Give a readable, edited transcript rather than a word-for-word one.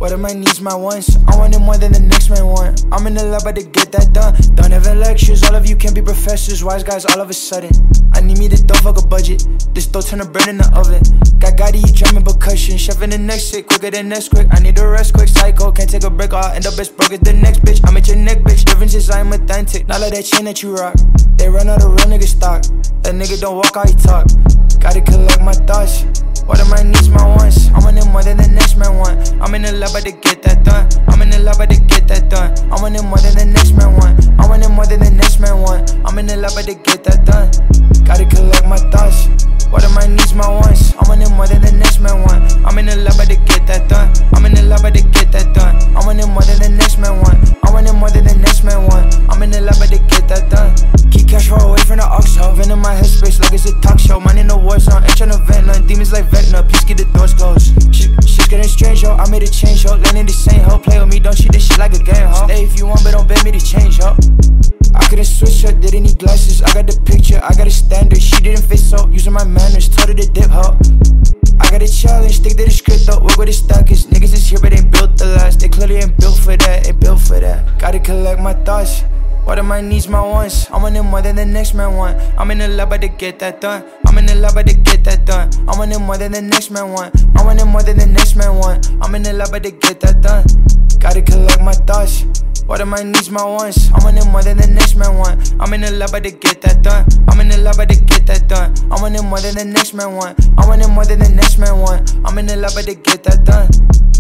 What are my needs, my wants? I want it more than the next man want. I'm in the lab about to get that done. Don't have lectures, all of you can't be professors. Wise guys all of a sudden. I need me to throw fuck a budget. This dough turn to burn in the oven. Got Gotti, you drumming percussion. Chef in the next shit, quicker than next quick. I need to rest quick, psycho. Can't take a break, I'll end up as broke as the next bitch. I'm at your neck, bitch. Difference is I'm authentic. Not like that chain that you rock. They run out of real nigga stock. That nigga don't walk how he talk. Gotta collect my thoughts. What are my needs, my wants? I want it more than the next man want. I'm in the lab about to get that done. I'm in the lab about to get that done. I want it more than the next man want. I want it more than the next man want. I'm in the lab about to get that done. Gotta collect my thoughts. What are my needs, my wants? I want it more than the next man want. I'm in the lab about to get that done. I'm in the lab about to get that done. I want it more than the next man want. I want it more than the next man want. I'm in the lab about to get that done. Keep cash far away from the ox hole. Vent in my headspace like it's a talk show. Mine in the war zone. Ain't tryna vent nothing. Demons like Vecna. Please get the doors closed. Shit's getting strange, yo. I made a change, yo. Landing the same, ho. Play with me, don't treat this shit like a game, ho. Stay if you want, but don't bet me to change, ho. I couldn't switch up, didn't need glasses. I got the picture, I got a standard. She didn't fit, so using my manners. Told her to dip, ho. I got a challenge, stick to the script, though. Work with the stackers. Niggas is here, but ain't built to last. They clearly ain't built for that, ain't built for that. Gotta collect my thoughts. What are my needs, my wants? I want it more than the next man want. I'm in the lab about to get that done. I'm in the lab about to get that done. I want it more than the next man want. I want it more than the next man want. I'm in the lab about to get that done. Gotta collect my thoughts. What are my needs, my wants? I want it more than the next man want. I'm in the lab about to get that done. I'm in the lab about to get that done. I want it more than the next man want. I want it more than the next man want. I'm in the lab about to get that done.